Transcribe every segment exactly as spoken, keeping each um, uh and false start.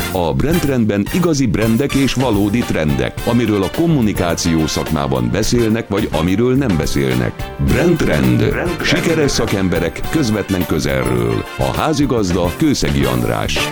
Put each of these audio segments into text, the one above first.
A Brandtrendben igazi brandek és valódi trendek, amiről a kommunikáció szakmában beszélnek, vagy amiről nem beszélnek. Brandtrend. Sikeres szakemberek közvetlen közelről. A házigazda Kőszegi András.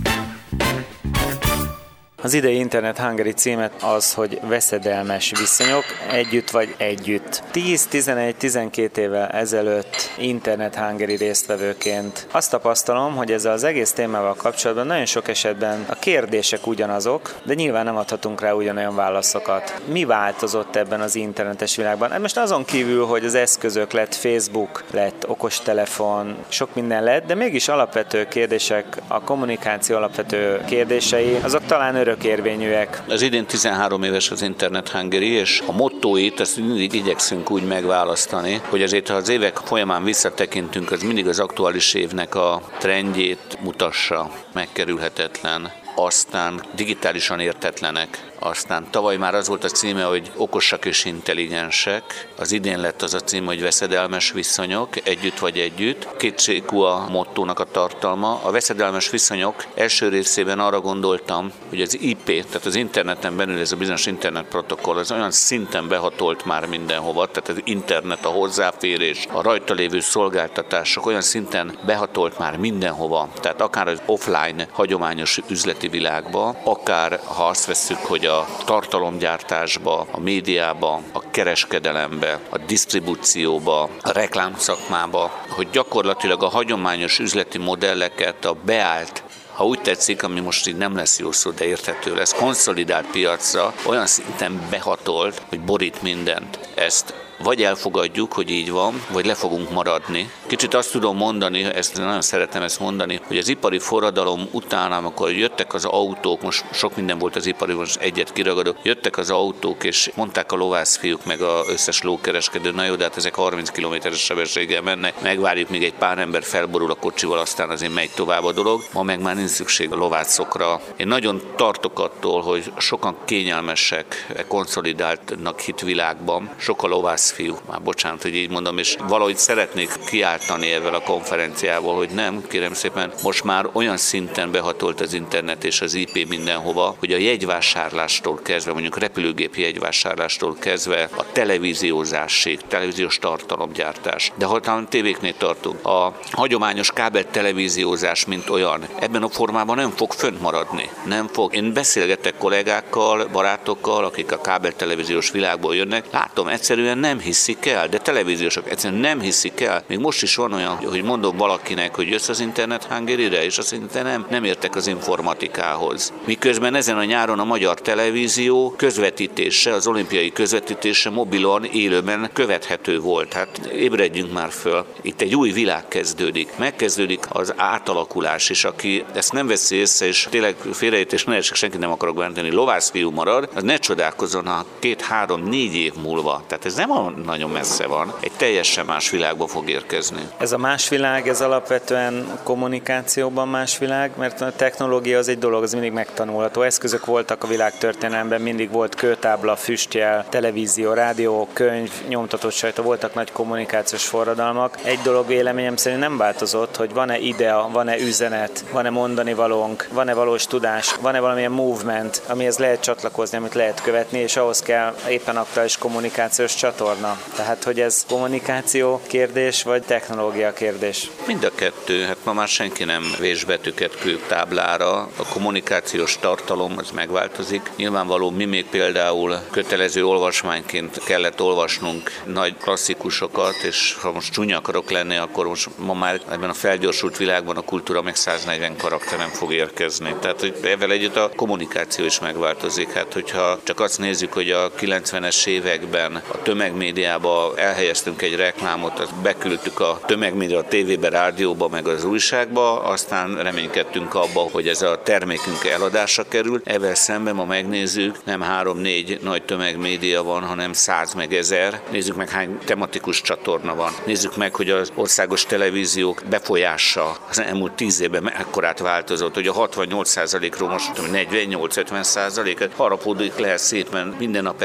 Az idei Internet Hungary címet az, hogy veszedelmes viszonyok, együtt vagy együtt. tíz, tizenegy, tizenkét évvel ezelőtt Internet Hungary résztvevőként azt tapasztalom, hogy ezzel az egész témával kapcsolatban nagyon sok esetben a kérdések ugyanazok, de nyilván nem adhatunk rá ugyanolyan válaszokat. Mi változott ebben az internetes világban? Most azon kívül, hogy az eszközök lett Facebook, lett okostelefon, sok minden lett, de mégis alapvető kérdések, a kommunikáció alapvető kérdései, azok talán örök érvényűek. Az idén tizenhárom éves az Internet Hungary, és a mottóit ezt mindig igyekszünk úgy megválasztani, hogy azért, ha az évek folyamán visszatekintünk, az mindig az aktuális évnek a trendjét mutassa, megkerülhetetlen, aztán digitálisan értetlenek. Aztán tavaly már az volt a címe, hogy okosak és intelligensek. Az idén lett az a cím, hogy veszedelmes viszonyok, együtt vagy együtt. Kétségű a mottónak a tartalma. A veszedelmes viszonyok első részében arra gondoltam, hogy az I P, tehát az interneten belül ez a bizonyos internetprotokoll, az olyan szinten behatolt már mindenhova, tehát az internet, a hozzáférés, a rajta lévő szolgáltatások olyan szinten behatolt már mindenhova, tehát akár az offline, hagyományos üzleti világba, akár ha azt vesszük, hogy a a tartalomgyártásba, a médiába, a kereskedelembe, a disztribúcióba, a reklámszakmába, hogy gyakorlatilag a hagyományos üzleti modelleket a beállt, ha úgy tetszik, ami most így nem lesz jó szó, de érthető lesz, konszolidált piacra olyan szinten behatolt, hogy borít mindent. Ezt vagy elfogadjuk, hogy így van, vagy le fogunk maradni. Kicsit azt tudom mondani, ezt nagyon szeretem ezt mondani, hogy az ipari forradalom után, amikor jöttek az autók, most sok minden volt az ipari, most egyet kiragadok, jöttek az autók, és mondták a lovászfiúk, meg az összes lókereskedő, na jó, de hát ezek harminc kilométeres sebességgel mennek, megvárjuk, még egy pár ember felborul a kocsival, aztán azért megy tovább a dolog. Ma meg már nincs szükség a lovászokra. Én nagyon tartok attól, hogy sokan kényelmesek, konszolidáltnak hit világban, sok a lovász fiú, már bocsánat, hogy így mondom, és valahogy szeretnék kiáltani ezzel a konferenciával, hogy nem, kérem szépen, most már olyan szinten behatolt az internet és az I P mindenhova, hogy a jegyvásárlástól kezdve, mondjuk repülőgép jegyvásárlástól kezdve a televíziózásig, televíziós tartalomgyártás. De ha talán tévéknél tartunk, a hagyományos kábel televíziózás, mint olyan, ebben a formában nem fog fönt maradni. Nem fog. Én beszélgetek kollégákkal, barátokkal, akik a kábel televíziós világból jönnek, látom, egyszerűen nem hiszik el, de televíziósok egyszerűen nem hiszik el. Még most is van olyan, hogy mondom valakinek, hogy jössz az Internet Hungary-re, és azt mondja, nem, nem értek az informatikához. Miközben ezen a nyáron a magyar televízió közvetítése, az olimpiai közvetítése mobilon, élőben követhető volt. Hát ébredjünk már föl. Itt egy új világ kezdődik. Megkezdődik az átalakulás, és aki ezt nem veszi észre, és tényleg félreértés, ne esik, senki nem akarok bántani, lovászfiú marad, az ne csodálkozzon, ha két, három, négy év múlva. Tehát ez nem nagyon messze van. Egy teljesen más világba fog érkezni. Ez a más világ, ez alapvetően kommunikációban más világ, mert a technológia az egy dolog, az mindig megtanulható. Eszközök voltak a világ történelemben, mindig volt kőtábla, füstjel, televízió, rádió, könyv, nyomtatott sajtó, voltak nagy kommunikációs forradalmak. Egy dolog véleményem szerint nem változott, hogy van-e idea, van-e üzenet, van-e mondani valónk, van-e valós tudás, van-e valamilyen movement, amihez lehet csatlakozni, amit lehet követni, és ahhoz kell éppen aktuális kommunikációs csatorna. Tehát, hogy ez kommunikáció kérdés, vagy technológia kérdés? Mind a kettő. Hát ma már senki nem vés betűket kőtáblára. A kommunikációs tartalom az megváltozik. Nyilvánvaló, mi még például kötelező olvasmányként kellett olvasnunk nagy klasszikusokat, és ha most csúnya akarok lenni, akkor most ma már ebben a felgyorsult világban a kultúra meg száznegyven karakteren fog érkezni. Tehát, hogy ezzel együtt a kommunikáció is megváltozik. Hát, hogyha csak azt nézzük, hogy a kilencvenes években a tömegmédiába elhelyeztünk egy reklámot, azt beküldtük a tömegmédia a tévébe, rádióba, meg az újságba, aztán reménykedtünk abba, hogy ez a termékünk eladásra kerül. Ezzel szemben, ma megnézzük, nem három-négy nagy tömegmédia van, hanem száz meg ezer. Nézzük meg, hány tematikus csatorna van. Nézzük meg, hogy az országos televíziók befolyása az elmúlt tíz évben mekkorát változott, hogy a hatvannyolc százalékról most negyvennyolc-ötven százalék harapódik le szépen, minden nap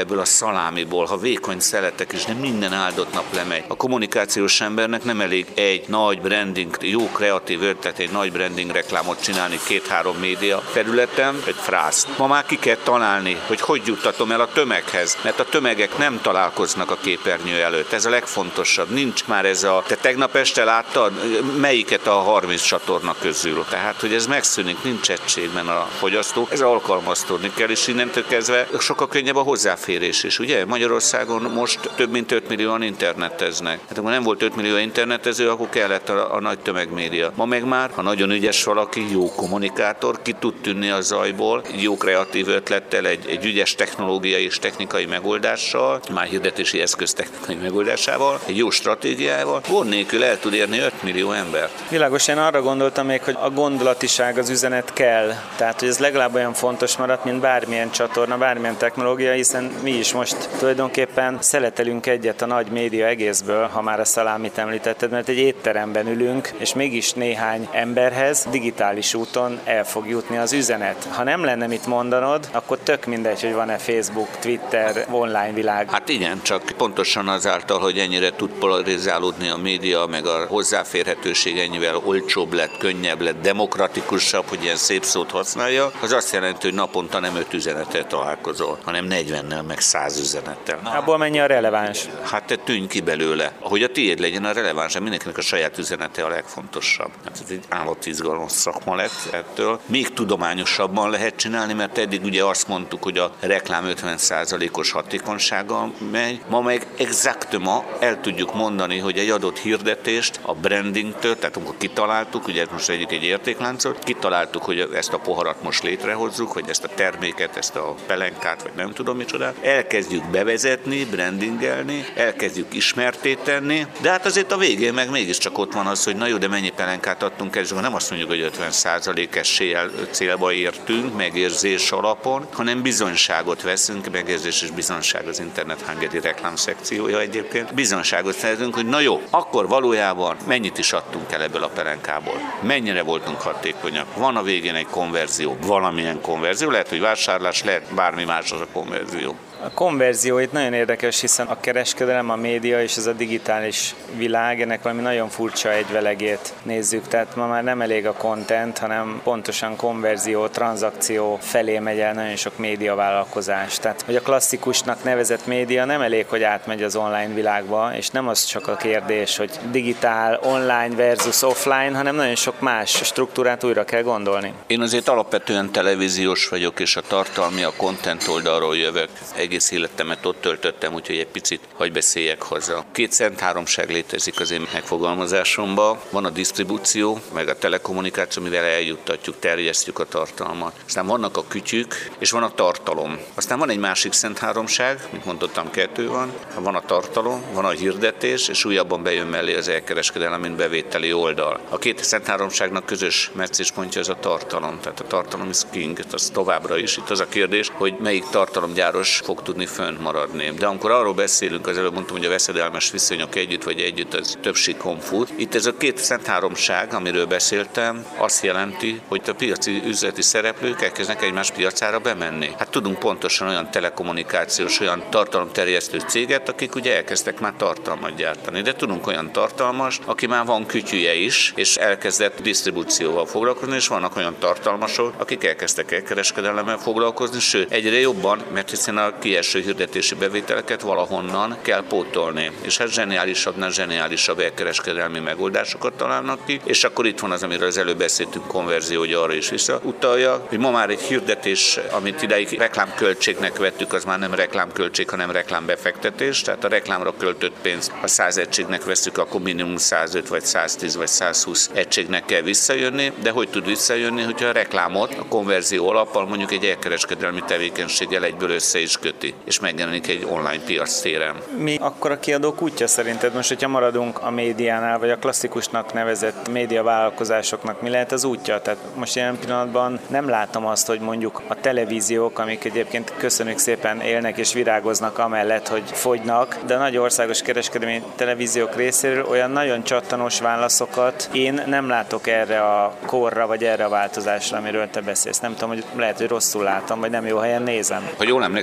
ebből a szalámiból, ha vékony szeletek is, de minden áldott nap lemegy. A kommunikációs embernek nem elég egy nagy branding, jó kreatív ötlet, egy nagy branding reklámot csinálni két-három média területen, egy frászt. Ma már ki kell találni, hogy hogy juttatom el a tömeghez, mert a tömegek nem találkoznak a képernyő előtt. Ez a legfontosabb. Nincs már ez a... Te tegnap este láttad, melyiket a harminc csatorna közül. Tehát, hogy ez megszűnik, nincs egységben a fogyasztó. Ez alkalmazkodni kell, és innentől kezdve sokkal könnyebb a hozzáférés is, ugye? Magyarországon most több mint öt millióan interneteznek. Hát akkor nem volt öt millió internetező, akkor kellett a, a nagy tömegmédia. Ma meg már, ha nagyon ügyes valaki, jó kommunikátor, ki tud tűnni a zajból, jó kreatív ötlettel, egy, egy ügyes technológiai és technikai megoldással, már hirdetési eszköz technikai megoldásával, egy jó stratégiával, gond nélkül el tud érni öt millió embert. Világos, én arra gondoltam még, hogy a gondolatiság, az üzenet kell. Tehát, hogy ez legalább olyan fontos maradt, mint bármilyen csatorna, bármilyen technológia, hiszen mi is most tulajdonképpen szeletelünk egyet a nagy média egészből, ha már a szalámit említetted, mert egy étteremben ülünk, és mégis néhány emberhez digitális úton el fog jutni az üzenet. Ha nem lenne mit mondanod, akkor tök mindegy, hogy van-e Facebook, Twitter, online világ. Hát igen, csak pontosan azáltal, hogy ennyire tud polarizálódni a média, meg a hozzáférhetőség ennyivel olcsóbb lett, könnyebb lett, demokratikusabb, hogy ilyen szép szót használja, az azt jelenti, hogy naponta nem öt üzenettel találkozol, hanem negyvennel, meg száz üzenettel. Abból mennyi a releváns? Hát te tűnj ki belőle. Hogy a tiéd legyen a releváns, mindenkinek a saját üzenete a legfontosabb. Hát ez egy állatizgalmas szakma lett ettől. Még tudományosabban lehet csinálni, mert eddig ugye azt mondtuk, hogy a reklám ötven százalékos hatékonysággal megy. Ma meg exaktuma el tudjuk mondani, hogy egy adott hirdetést a brandingtől, tehát amikor kitaláltuk, ugye most egyik egy értékláncot, kitaláltuk, hogy ezt a poharat most létrehozzuk, hogy ezt a terméket, ezt a pelenkát, vagy nem tudom micsodát, elkezdjük bevezetni, brandingelni, elkezdjük ismerté tenni, de hát azért a végén meg mégiscsak ott van az, hogy na jó, de mennyi pelenkát adtunk el, és akkor nem azt mondjuk, hogy ötven százalék eséllyel célba értünk, megérzés alapon, hanem bizonyságot veszünk, megérzés és bizonyság az Internet Hungary reklám szekciója egyébként. Bizonyságot szerzünk, hogy na jó, akkor valójában mennyit is adtunk el ebből a pelenkából, mennyire voltunk hatékonyak, van a végén egy konverzió, valamilyen konverzió, lehet, hogy vásárlás, lehet bármi más az a konverzió. A konverzió itt nagyon érdekes, hiszen a kereskedelem, a média és ez a digitális világ, ennek valami nagyon furcsa egyvelegét nézzük. Tehát ma már nem elég a content, hanem pontosan konverzió, tranzakció felé megy el nagyon sok médiavállalkozás. Tehát, hogy a klasszikusnak nevezett média nem elég, hogy átmegy az online világba, és nem az csak a kérdés, hogy digitál, online versus offline, hanem nagyon sok más struktúrát újra kell gondolni. Én azért alapvetően televíziós vagyok, és a tartalmi, a content oldalról jövök. Egész életemet ott töltöttem, úgyhogy egy picit hagy beszéljek hozzá. Két szent háromság létezik az én megfogalmazásomban. Van a disztribúció, meg a telekommunikáció, mivel eljuttatjuk, terjesztjük a tartalmat. Aztán vannak a kütyük, és van a tartalom. Aztán van egy másik szent háromság, mint mondottam, kettő van. Van a tartalom, van a hirdetés, és újabban bejön mellé az elkereskedelem, mint bevételi oldal. A két szent háromságnak közös meccéspontja ez a tartalom. Tehát a tartalom is king, az továbbra is. Itt az a kérdés, hogy melyik tartalomgyáros fog tudni fönt maradni. De amikor arról beszélünk, az előbb mondtam, hogy a veszedelmes viszonyok együtt vagy együtt, az több síkon fut. Itt ez a két szent háromság, amiről beszéltem, azt jelenti, hogy a piaci üzleti szereplők elkezdenek egymás piacára bemenni. Hát tudunk pontosan olyan telekommunikációs, olyan tartalomterjesztő céget, akik ugye elkezdtek már tartalmat gyártani. De tudunk olyan tartalmas, aki már van kütyüje is, és elkezdett disztribúcióval foglalkozni, és vannak olyan tartalmasok, akik elkezdtek elkereskedelemmel foglalkozni, sőt, egyre jobban, mert hiszen a kieső hirdetési bevételeket valahonnan kell pótolni. És hát zseniálisabbnál zseniálisabb elkereskedelmi megoldásokat találnak ki, és akkor itt van az, amiről az előbb beszéltünk, konverzió, hogy arra is visszautalja, hogy ma már egy hirdetés, amit ideig reklámköltségnek vettük, az már nem reklámköltség, hanem reklámbefektetés, tehát a reklámra költött pénzt, ha száz egységnek veszük, akkor minimum százöt vagy száztíz vagy százhúsz egységnek kell visszajönni, de hogy tud visszajönni, hogyha a reklámot a konverzió alappal mondjuk egy elkereskedelmi tevékenységgel egyből össze is köti, és megjelenik egy online piac téren. Mi akkor a kiadó kutya szerinted most, hogyha maradunk a médiánál, vagy a klasszikusnak nevezett médiavállalkozásoknak, mi lehet az útja? Tehát most jelen pillanatban nem látom azt, hogy mondjuk a televíziók, amik egyébként köszönjük szépen élnek és virágoznak amellett, hogy fogynak, de a nagy országos kereskedelmi televíziók részéről olyan nagyon csattanós válaszokat én nem látok erre a korra, vagy erre a változásra, amiről te beszélsz. Nem tudom, hogy lehet, hogy rosszul látom, vagy nem jó helyen nézem. Ha jól emlékszem, úgy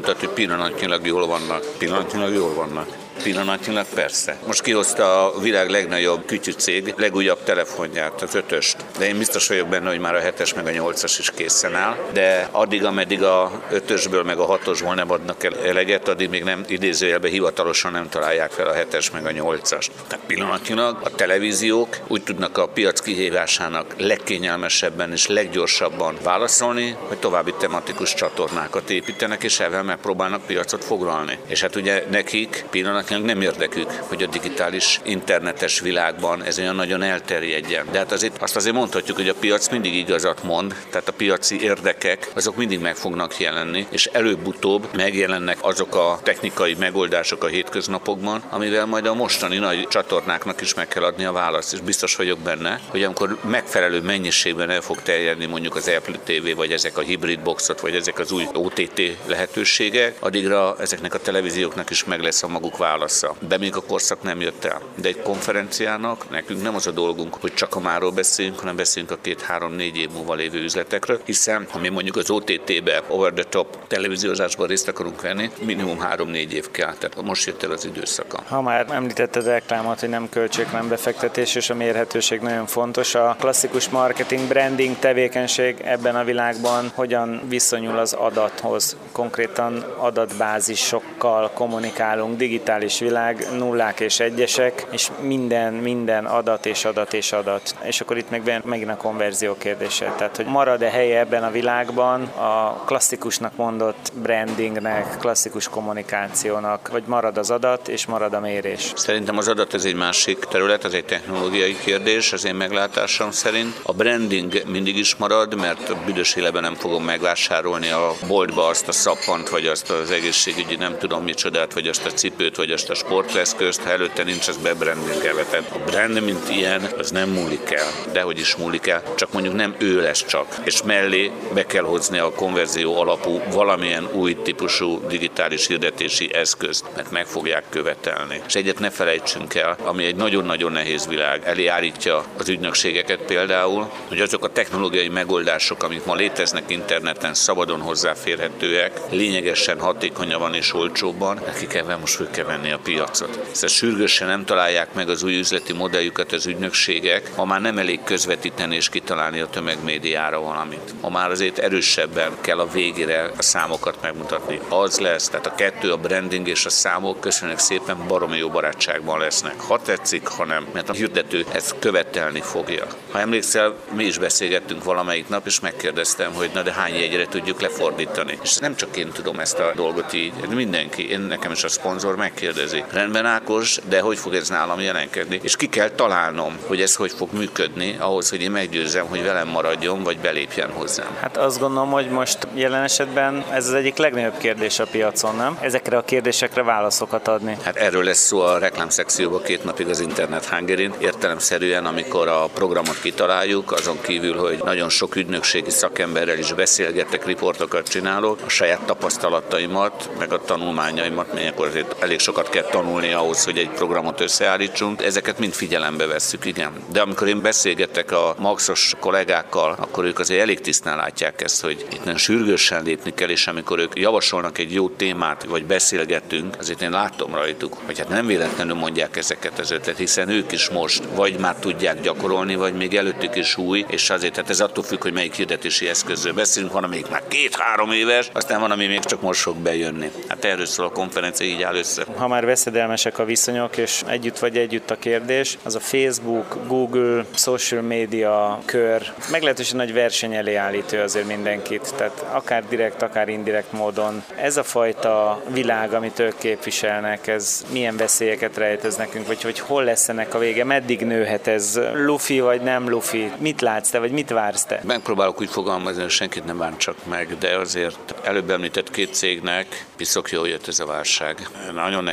mondtad, hogy pillanatnyilag jól vannak. Pillanatnyilag jól vannak. Pillanatnyilag persze. Most kihozta a világ legnagyobb kütyűcég legújabb telefonját, az ötöst. De én biztos vagyok benne, hogy már a hetes meg a nyolcas is készen áll. De addig, ameddig a ötösből meg a hatosból nem adnak el eleget, addig még nem idézőjelben hivatalosan nem találják fel a hetes meg a nyolcast. Tehát pillanatnyilag a televíziók úgy tudnak a piac kihívásának legkényelmesebben és leggyorsabban válaszolni, hogy további tematikus csatornákat építenek, és ezzel megpróbálnak piacot foglalni. És hát ugye nekik pillanatnyilag nem érdekük, hogy a digitális internetes világban ez olyan nagyon elterjedjen. De hát azért azt azért mondhatjuk, hogy a piac mindig igazat mond, tehát a piaci érdekek azok mindig meg fognak jelenni, és előbb-utóbb megjelennek azok a technikai megoldások a hétköznapokban, amivel majd a mostani nagy csatornáknak is meg kell adni a választ. És biztos vagyok benne, hogy amikor megfelelő mennyiségben el fog terjedni mondjuk az Apple té vé, vagy ezek a hibrid boxot, vagy ezek az új o té té lehetőségek, addigra ezeknek a televízióknak is meg lesz a maguk válasza. De még a korszak nem jött el. De egy konferenciának nekünk nem az a dolgunk, hogy csak a máról beszéljünk, hanem beszéljünk a két-három-négy év múlva lévő üzletekről, hiszen ha mi mondjuk az o té té-be, over the top televíziózásban részt akarunk venni, minimum három-négy év kell. Tehát most jött el az időszaka. Ha már említetted a reklámot, hogy nem költség, nem befektetés, és a mérhetőség nagyon fontos. A klasszikus marketing, branding tevékenység ebben a világban hogyan viszonyul az adathoz? Konkrétan adatbázisokkal kommunikálunk, digitális világ, nullák és egyesek, és minden, minden adat és adat és adat. És akkor itt meg megint a konverzió kérdése. Tehát, hogy marad-e helye ebben a világban a klasszikusnak mondott brandingnek, klasszikus kommunikációnak, vagy marad az adat és marad a mérés? Szerintem az adat ez egy másik terület, ez egy technológiai kérdés, az én meglátásom szerint. A branding mindig is marad, mert büdös életben nem fogom megvásárolni a boltba azt a szappant, vagy azt az egészségügyi nem tudom micsodát, vagy azt a cipőt, vagy azt a sporteszközt, ha előtte nincs, az bebrandingelve. Tehát a brand, mint ilyen, az nem múlik el, dehogy is múlik el, csak mondjuk nem ő lesz csak. És mellé be kell hozni a konverzió alapú valamilyen új típusú digitális hirdetési eszközt, mert meg fogják követelni. És egyet ne felejtsünk el, ami egy nagyon-nagyon nehéz világ, elé állítja az ügynökségeket például, hogy azok a technológiai megoldások, amik ma léteznek interneten, szabadon hozzáférhetőek, lényegesen hatékonyabban és olcsóbban, nekik ebben most föl kell venni a piacot. Szóval sürgősen nem találják meg az új üzleti modelljüket az ügynökségek, ha már nem elég közvetíteni és kitalálni a tömegmédiára valamit. Ha már azért erősebben kell a végére a számokat megmutatni. Az lesz, tehát a kettő, a branding és a számok köszönjük szépen baromi jó barátságban lesznek. Ha tetszik, ha nem, mert a hirdető ezt követelni fogja. Ha emlékszel, mi is beszélgettünk valamelyik nap, és megkérdeztem, hogy na de hány jegyre tudjuk lefordítani. És nem csak én tudom ezt a dolgot így, mindenki, én nekem is a szponzor megkérdezi. Rendben Ákos, de hogy fog ez nálam jelenkedni? És ki kell találnom, hogy ez hogy fog működni, ahhoz, hogy én meggyőzzem, hogy velem maradjon, vagy belépjen hozzám. Hát azt gondolom, hogy most jelen esetben ez az egyik legnagyobb kérdés a piacon, nem? Ezekre a kérdésekre válaszokat adni. Hát erről lesz szó a reklámszekcióban két napig az Internet Hungary-n. Értelemszerűen, amikor a programot kitaláljuk, azon kívül, hogy nagyon sok ügynökségi szakemberrel is beszélgetek, riportokat csinálok, a saját tapasztalataimat, meg a tanulmányaimat, melyekor azért elég sokat kell tanulni ahhoz, hogy egy programot összeállítsunk. Ezeket mind figyelembe vesszük, igen. De amikor én beszélgetek a maxos kollégákkal, akkor ők azért elég tisztán látják ezt, hogy itt nem sürgősen lépni kell, és amikor ők javasolnak egy jó témát, vagy beszélgetünk, azért én látom rajtuk, hogy hát nem véletlenül mondják ezeket az ötlet, hiszen ők is most vagy már tudják gyakorolni, vagy még előttük is új, és azért hát ez attól függ, hogy melyik hirdetési eszközről beszélünk, van, amelyik már két-három éves, aztán van, ami még csak most fog bejönni. Hát erről szól a konferencia, így áll össze. Ha már veszedelmesek a viszonyok, és együtt vagy együtt a kérdés, az a Facebook, Google, social media kör meglehetősen nagy verseny elé állítő azért mindenkit, tehát akár direkt, akár indirekt módon. Ez a fajta világ, amit ők képviselnek, ez milyen veszélyeket rejtez nekünk, vagy hogy hol lesz ennek a vége, meddig nőhet ez, lufi vagy nem lufi, mit látsz te, vagy mit vársz te? Megpróbálok úgy fogalmazni, hogy senkit nem bántsak meg, de azért előbb említett két cégnek piszok jól jött ez a válság. Nagyon nehéz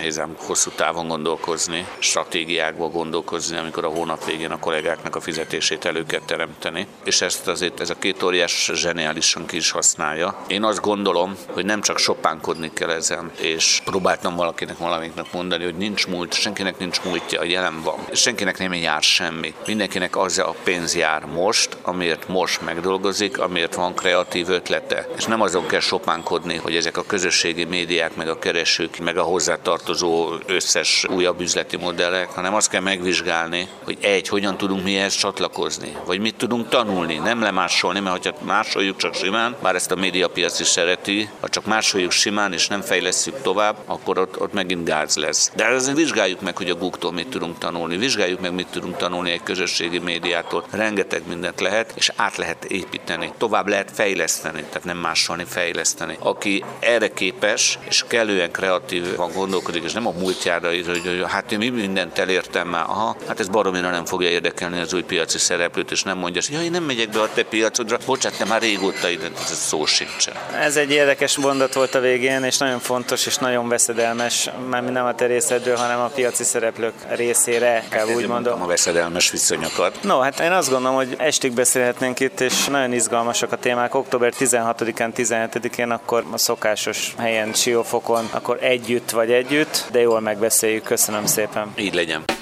nehéz ám hosszú távon gondolkozni, stratégiákba gondolkozni, amikor a hónap végén a kollégáknak a fizetését elő kell teremteni. És ezt azért ez a két óriás zseniálisan ki is használja. Én azt gondolom, hogy nem csak sopánkodni kell ezen, és próbáltam valakinek valamiknek mondani, hogy nincs múlt, senkinek nincs múltja, a jelen van. És senkinek nem jár semmi. Mindenkinek az a pénz jár most, amiért most megdolgozik, amiért van kreatív ötlete. És nem azon kell sopánkodni, hogy ezek a közösségi médiák, meg a keresők, meg a hozzátartozó összes újabb üzleti modellek, hanem azt kell megvizsgálni, hogy egy, hogyan tudunk mi ehhez csatlakozni, vagy mit tudunk tanulni, nem lemásolni, mert ha másoljuk csak simán, bár ezt a médiapiac is szereti, ha csak másoljuk simán és nem fejlesszük tovább, akkor ott, ott megint gáz lesz. De azért vizsgáljuk meg, hogy a Google-tól mit tudunk tanulni, vizsgáljuk meg, mit tudunk tanulni egy közösségi médiától. Rengeteg mindent lehet, és át lehet építeni. Tovább lehet fejleszteni, tehát nem másolni, fejleszteni. Aki erre képes, és kellően kreatívan gondolkodik, és nem a múltjára ír, hogy hát én mi mindent elértem már, aha, hát ez baromira nem fogja érdekelni az új piaci szereplőt, és nem mondja, hogy ja, én nem megyek be a te piacodra, bocsánat, te már régóta ide, ez szó sincsen. Ez egy érdekes mondat volt a végén, és nagyon fontos, és nagyon veszedelmes, már nem a te részedről, hanem a piaci szereplők részére, kell úgy mondom. A veszedelmes viszonyokat. No, hát én azt gondolom, hogy estig beszélhetnénk itt, és nagyon izgalmasak a témák. október tizenhatodikán, tizenhetedikén, akkor a szokásos helyen, Siófokon, akkor együtt vagy együtt, de jól megbeszéljük. Köszönöm szépen. Így legyen.